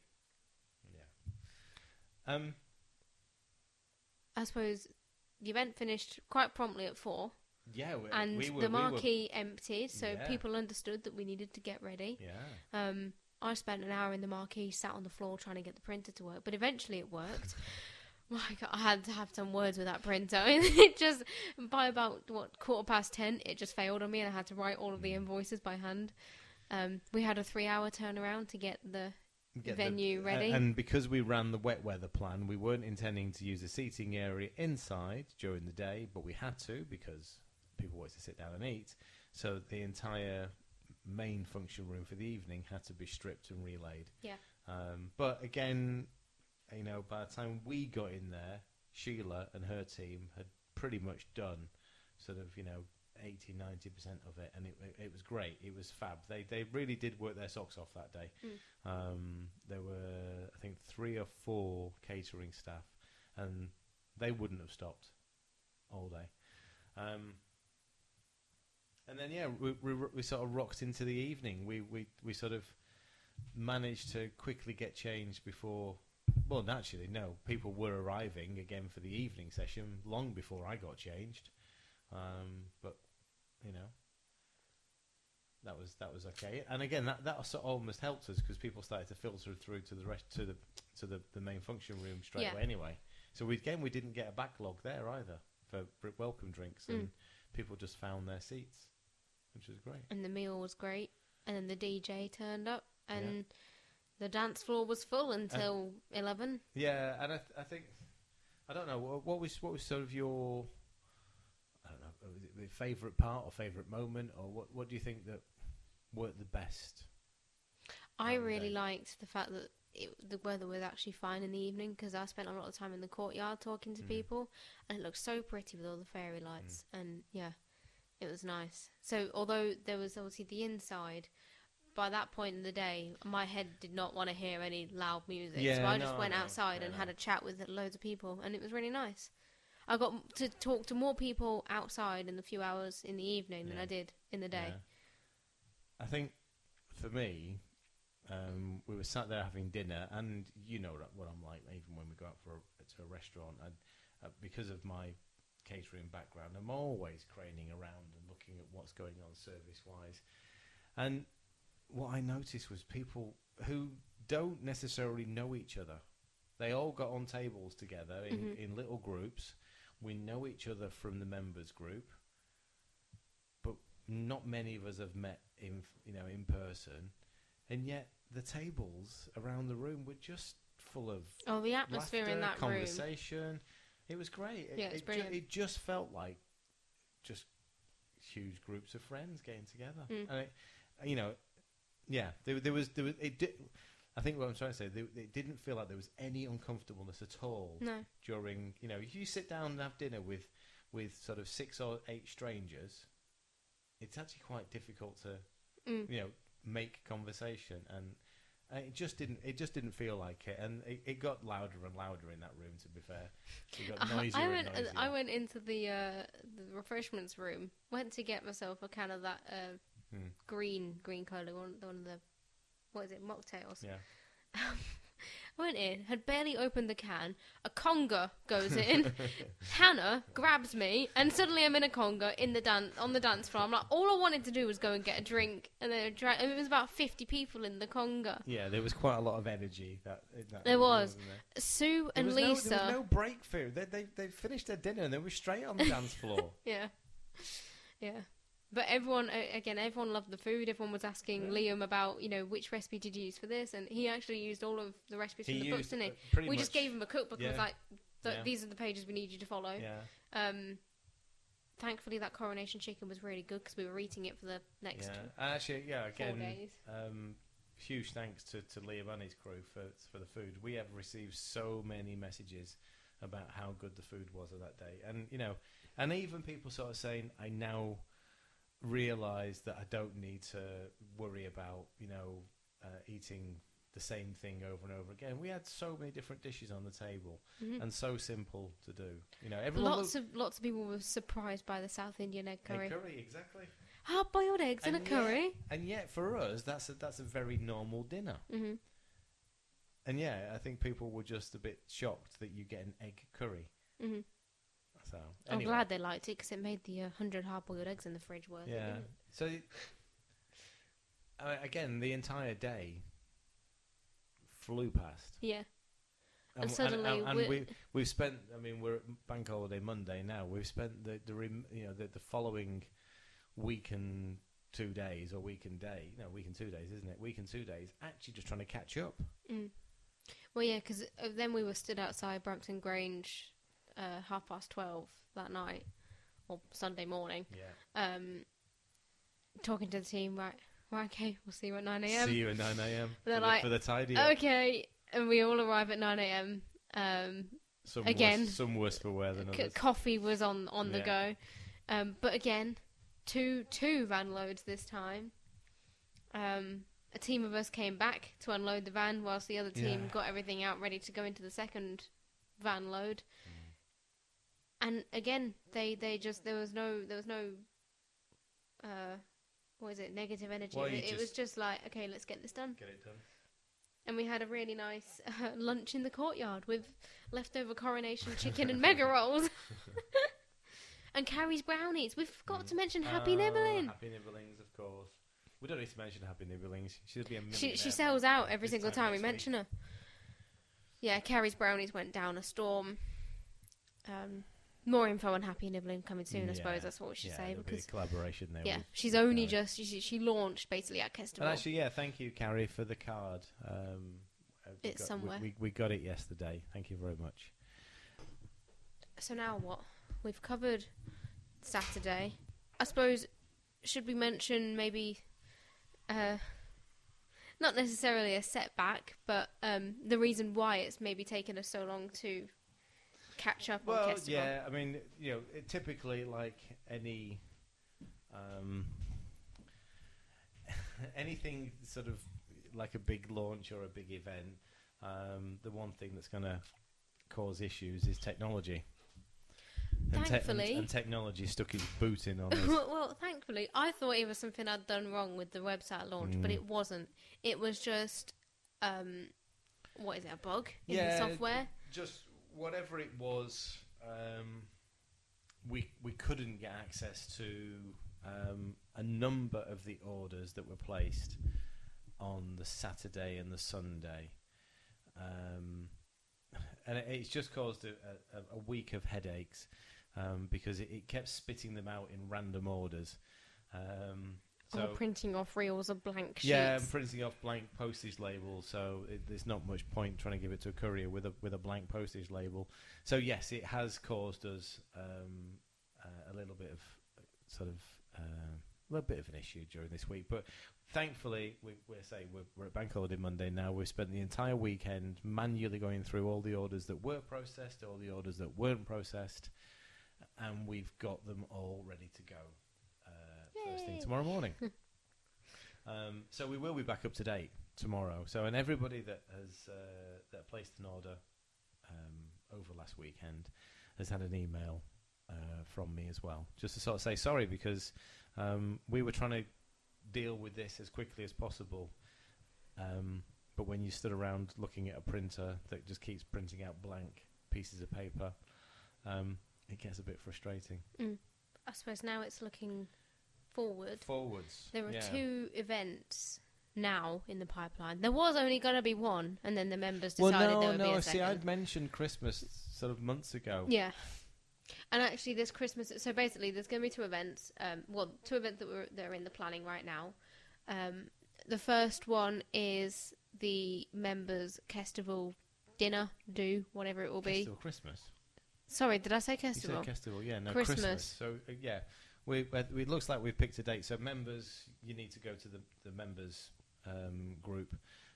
Yeah. I suppose the event finished quite promptly at 4. Yeah, the marquee emptied, so people understood that we needed to get ready. Yeah. I spent an hour in the marquee, sat on the floor trying to get the printer to work, but eventually it worked. My God, I had to have some words with that printer. It just, by about 10:15, it just failed on me, and I had to write all of the invoices by hand. We had a 3-hour turnaround to get the venue ready. And because we ran the wet weather plan, we weren't intending to use the seating area inside during the day, but we had to because people wanted to sit down and eat. So the entire main function room for the evening had to be stripped and relayed. Yeah. But again, by the time we got in there, Sheila and her team had pretty much done sort of, 80-90% of it, and it was great. It was fab. They really did work their socks off that day. There were, I think, 3 or 4 catering staff, and they wouldn't have stopped all day. And then we sort of rocked into the evening. We sort of managed to quickly get changed before. Well, naturally, no. People were arriving again for the evening session long before I got changed. But that was okay. And again, that sort of almost helped us because people started to filter through to the rest to the main function room straight away anyway. So we didn't get a backlog there either for welcome drinks, and people just found their seats, which was great. And the meal was great, and then the DJ turned up, and the dance floor was full until 11. Yeah, and I think I don't know what was sort of your favourite part or favourite moment, or what do you think that worked the best? I really liked the fact that the weather was actually fine in the evening, because I spent a lot of time in the courtyard talking to people, and it looked so pretty with all the fairy lights, and it was nice. So although there was obviously the inside, by that point in the day, my head did not want to hear any loud music, so I just went outside and had a chat with loads of people, and it was really nice. I got to talk to more people outside in the few hours in the evening than I did in the day. I think, for me, we were sat there having dinner, and you know what I'm like, even when we go out to a restaurant. Because of my catering background, I'm always craning around and looking at what's going on service-wise. And what I noticed was people who don't necessarily know each other. They all got on tables together in little groups. We know each other from the members group, but not many of us have met in person, and yet the tables around the room were just full of the atmosphere laughter, in that conversation. room. It was great. It's brilliant. It just felt like just huge groups of friends getting together, and there was it did. I think what I'm trying to say, it didn't feel like there was any uncomfortableness at all during, if you sit down and have dinner with sort of 6 or 8 strangers, it's actually quite difficult to, make conversation, and it just didn't feel like it, and it got louder and louder in that room, to be fair. It got noisier and noisier. I went into the refreshments room, went to get myself a can of that green colour, one of the, what is it, mocktails? Yeah. I went in, had barely opened the can, a conga goes in, Hannah grabs me, and suddenly I'm in a conga on the dance floor. I'm like, all I wanted to do was go and get a drink, and then it was about 50 people in the conga. Yeah, there was quite a lot of energy. There was. Sue and Lisa. There was no break food. They finished their dinner and they were straight on the dance floor. Yeah. But everyone loved the food. Everyone was asking Liam about, which recipe did you use for this? And he actually used all of the recipes from the books, didn't he? We just gave him a cookbook and was like, these are the pages we need you to follow. Yeah. Thankfully, that coronation chicken was really good because we were eating it for the next 4 days. Huge thanks to Liam and his crew for the food. We have received so many messages about how good the food was of that day. And, and even people sort of saying, I now realise that I don't need to worry about eating the same thing over and over again. We had so many different dishes on the table, and so simple to do. Lots of people were surprised by the South Indian egg curry. Egg curry, exactly. Hard-boiled eggs and a curry. And yet, for us, that's a very normal dinner. Mm-hmm. And I think people were just a bit shocked that you get an egg curry. Mm-hmm. So, I'm glad they liked it because it made the 100 hard-boiled eggs in the fridge worth it. Yeah. So, again, the entire day flew past. Yeah. And suddenly, we've spent. I mean, we're at Bank Holiday Monday now. We've spent the following week and 2 days, or week and day. No, week and 2 days, isn't it? Week and 2 days, actually just trying to catch up. Mm. Well, yeah, because then we were stood outside Brampton Grange. 12:30 that night, or Sunday morning. Yeah. Talking to the team, right, okay, we'll see you at 9 a.m. See you at 9 a.m. for the tidy up. Okay, and we all arrive at 9 a.m. Some worse for wear than others. Coffee was on the go, but again, two van loads this time. A team of us came back to unload the van whilst the other team got everything out ready to go into the second van load. And again, there was no what is it, negative energy. Well, it was just like, okay, let's get this done. Get it done. And we had a really nice lunch in the courtyard with leftover coronation chicken and mega rolls. And Carrie's brownies. We forgot to mention Happy Nibbling. Happy Nibblings, of course. We don't need to mention Happy Nibblings. She'll be a She sells out every single time we mention her. Yeah, Carrie's brownies went down a storm. More info on Happy Nibbling coming soon, I suppose. That's what we should say. Because be a collaboration there. Yeah, she's only just... She launched basically at Kestival. And actually, thank you, Carrie, for the card. It's somewhere. We got it yesterday. Thank you very much. So now what? We've covered Saturday. I suppose, should we mention maybe... not necessarily a setback, but the reason why it's maybe taken us so long to catch up on Kestival. Yeah, I mean, it typically, like any anything sort of like a big launch or a big event, the one thing that's going to cause issues is technology. Thankfully, and technology stuck its boot in on us. Well, thankfully, I thought it was something I'd done wrong with the website launch, but it wasn't. It was just, what is it, a bug in the software? Just whatever it was, we couldn't get access to a number of the orders that were placed on the Saturday and the Sunday. And it's just caused a week of headaches because it kept spitting them out in random orders. Or printing off reels of blank sheets. Yeah, and printing off blank postage labels. So there's not much point trying to give it to a courier with a blank postage label. So yes, it has caused us a little bit of an issue during this week. But thankfully, we're at Bank Holiday Monday now. We've spent the entire weekend manually going through all the orders that were processed, all the orders that weren't processed, and we've got them all ready to go first thing tomorrow morning. So we will be back up to date tomorrow. So, and everybody that has that placed an order over last weekend has had an email from me as well, just to sort of say sorry, because we were trying to deal with this as quickly as possible, but when you stood around looking at a printer that just keeps printing out blank pieces of paper, it gets a bit frustrating. I suppose now it's looking forwards. There are 2 events now in the pipeline. There was only going to be one, and then the members decided there would be a second. See, I'd mentioned Christmas sort of months ago. Yeah. And actually, this Christmas... So basically, there's going to be 2 events. 2 events that are in the planning right now. The first one is the members' Kestival dinner, whatever it will be. Kestival Christmas. Sorry, did I say Kestival? You said Kestival, yeah. No, Christmas. So, yeah. It looks like we've picked a date. So members, you need to go to the members group.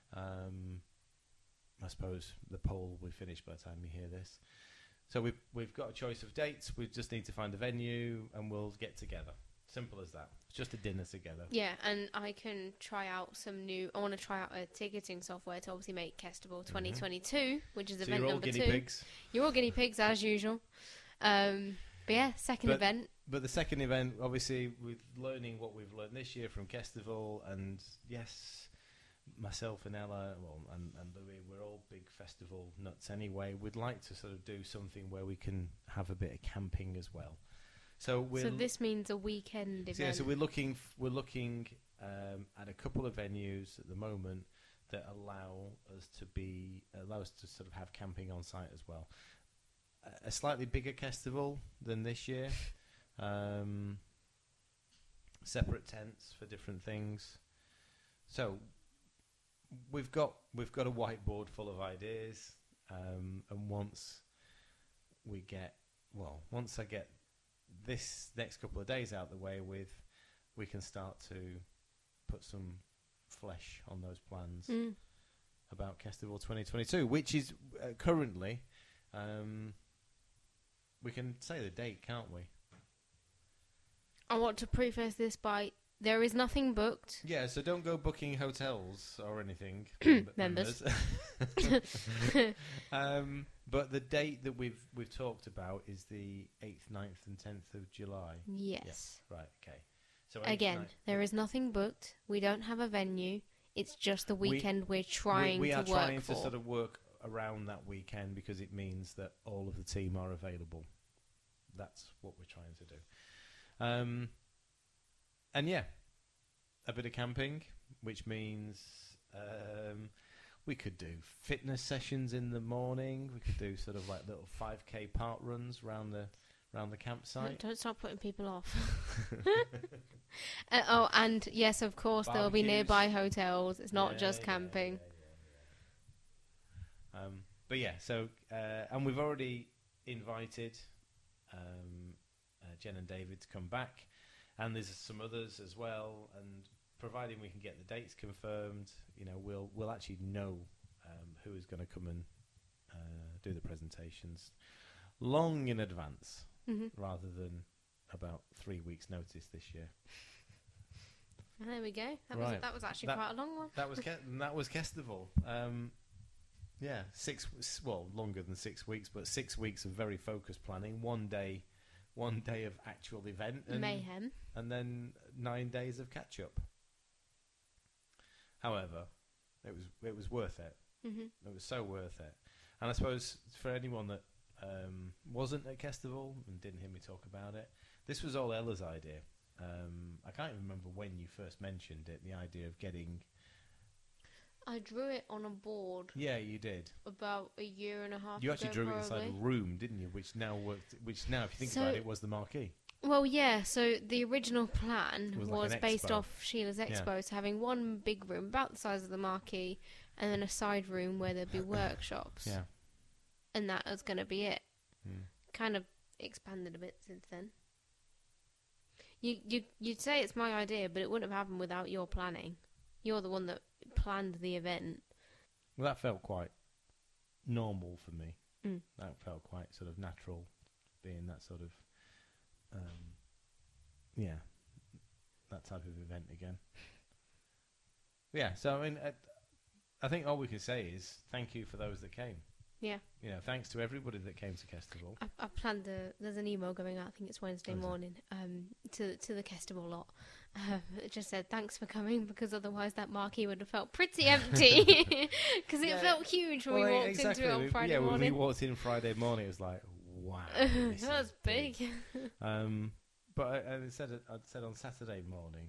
I suppose the poll will be finished by the time you hear this. So we've got a choice of dates. We just need to find a venue, and we'll get together. Simple as that. It's just a dinner together. Yeah, and I can try out I want to try out a ticketing software to obviously make Kestival 2022, which is event number 2. You're all guinea pigs. You're all guinea pigs, as usual. But yeah, second event. But the second event, obviously, with learning what we've learned this year from Kestival, and yes, myself and Ella, and Louis, we're all big festival nuts anyway. We'd like to sort of do something where we can have a bit of camping as well. So this means a weekend event. So we're looking at a couple of venues at the moment that allow us to sort of have camping on site as well. A slightly bigger Kestival than this year. Separate tents for different things. So we've got a whiteboard full of ideas, and once I get this next couple of days out the way we can start to put some flesh on those plans about Kestival 2022, which is currently, we can say the date, can't we? I want to preface this by there is nothing booked. Yeah, so don't go booking hotels or anything. Members. But the date that we've talked about is the 8th, 9th and 10th of July. Yes. Yeah. Right, okay. So again, there is nothing booked. We don't have a venue. It's just the weekend we're trying to work for. We are trying to sort of work around that weekend because it means that all of the team are available. That's what we're trying to do. And yeah, a bit of camping, which means we could do fitness sessions in the morning. We could do sort of like little 5K park runs around the campsite. Don't start putting people off. And yes, of course, there will be nearby hotels. It's not just camping. But yeah, so and we've already invited Jen and David to come back, and there's some others as well. And providing we can get the dates confirmed, we'll actually know who is going to come and do the presentations long in advance, rather than about 3 weeks' notice this year. There we go. That was actually quite a long one. That was Kestival. Yeah, longer than 6 weeks, but 6 weeks of very focused planning. One day of actual event, and mayhem, and then 9 days of catch up. However, it was worth it. It was so worth it. And I suppose for anyone that wasn't at Kestival and didn't hear me talk about it, this was all Ella's idea. I can't even remember when you first mentioned it, the idea of getting... I drew it on a board. Yeah, you did. About a year and a half ago. You actually drew it inside a room, didn't you? Which now, if you think about it, was the marquee. Well, yeah, so the original plan was based off Sheila's Expo, so having one big room about the size of the marquee, and then a side room where there'd be workshops. Yeah. And that was going to be it. Kind of expanded a bit since then. You'd say it's my idea, but it wouldn't have happened without your planning. You're the one that planned the event. Well, that felt quite normal for me. That felt quite sort of natural, being that sort of, that type of event again. Yeah, so I mean, I think all we can say is thank you for those that came. Yeah. Thanks to everybody that came to Kestival. I planned there's an email going out, I think it's Wednesday morning, to the Kestival lot. It just said, thanks for coming, because otherwise that marquee would have felt pretty empty. Because it felt huge when we walked into it on Friday morning. When we walked in Friday morning, it was like, wow. That was big. But I said on Saturday morning,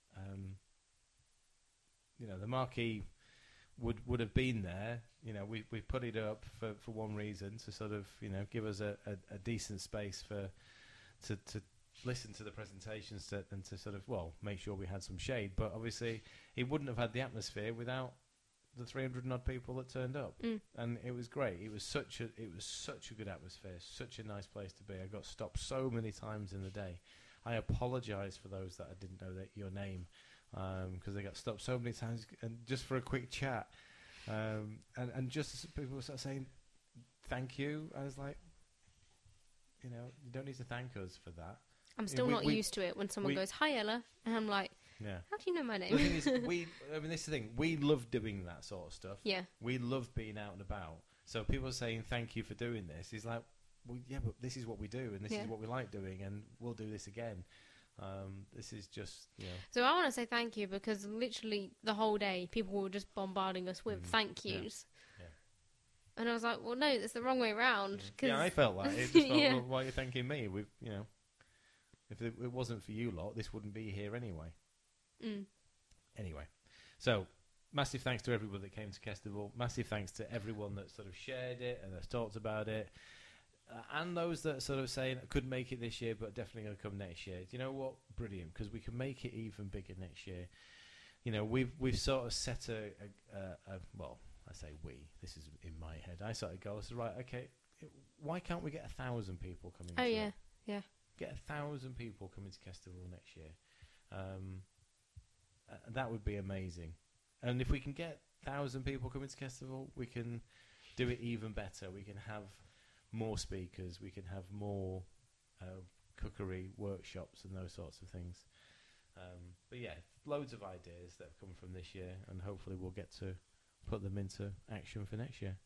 the marquee would have been there. We put it up for one reason, to sort of give us a decent space to listen to the presentations and to sort of make sure we had some shade. But obviously it wouldn't have had the atmosphere without the 300 and odd people that turned up. And it was great. It was such a good atmosphere, such a nice place to be. I got stopped so many times in the day. I apologise for those that I didn't know your name, because they got stopped so many times, and just for a quick chat. And just people start saying thank you. I was like, you don't need to thank us for that. I'm still not used to it when someone goes, "Hi, Ella," and I'm like, how do you know my name? The thing is, this is the thing. We love doing that sort of stuff. Yeah. We love being out and about. So people saying thank you for doing this is like, well, yeah, but this is what we do, and this is what we like doing, and we'll do this again. This is just, So I want to say thank you, because literally the whole day people were just bombarding us with thank yous. Yeah. And I was like, well, no, that's the wrong way around. Yeah, I felt like it. Just felt, well, why are you thanking me? If it wasn't for you lot, this wouldn't be here anyway. Anyway, so massive thanks to everybody that came to Kestival. Massive thanks to everyone that sort of shared it and has talked about it. And those that sort of saying couldn't make it this year, but definitely going to come next year. Do you know what? Brilliant, because we can make it even bigger next year. We've sort of set I say we. This is in my head. I sort of go, I said, right, okay, why can't we get 1,000 people coming? Oh yeah, yeah. Get 1,000 people coming to Kestival next year. That would be amazing. And if we can get 1,000 people coming to Kestival, we can do it even better. We can have more speakers, we can have more cookery workshops and those sorts of things. But yeah, loads of ideas that have come from this year, and hopefully we'll get to put them into action for next year.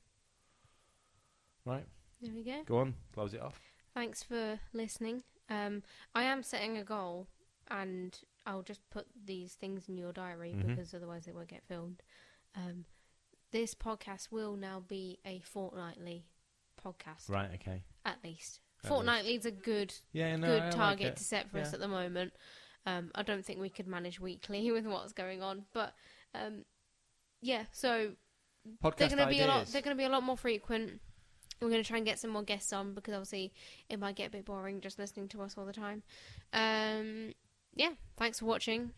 Right. There we go. Go on, close it off. Thanks for listening. I am setting a goal, and I'll just put these things in your diary because otherwise they won't get filmed. This podcast will now be a fortnightly podcast. Right, okay. At least. Fortnightly is a good target to set for us at the moment. I don't think we could manage weekly with what's going on, but so podcast they're going to be a lot more frequent. We're going to try and get some more guests on because obviously it might get a bit boring just listening to us all the time. Thanks for watching.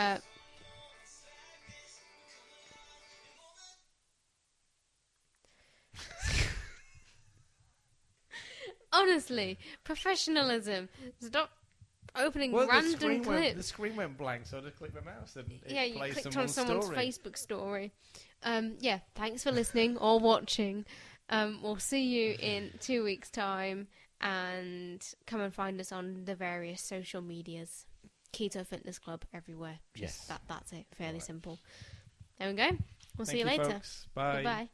Honestly, professionalism. Stop opening random clips. The screen went blank, so I just clicked my mouse and you clicked on someone's Facebook story. Thanks for listening or watching. We'll see you in 2 weeks' time, and come and find us on the various social medias. Keto Fitness Club everywhere. That's it. Fairly simple. There we go. We'll see you later. Folks. Bye. Goodbye.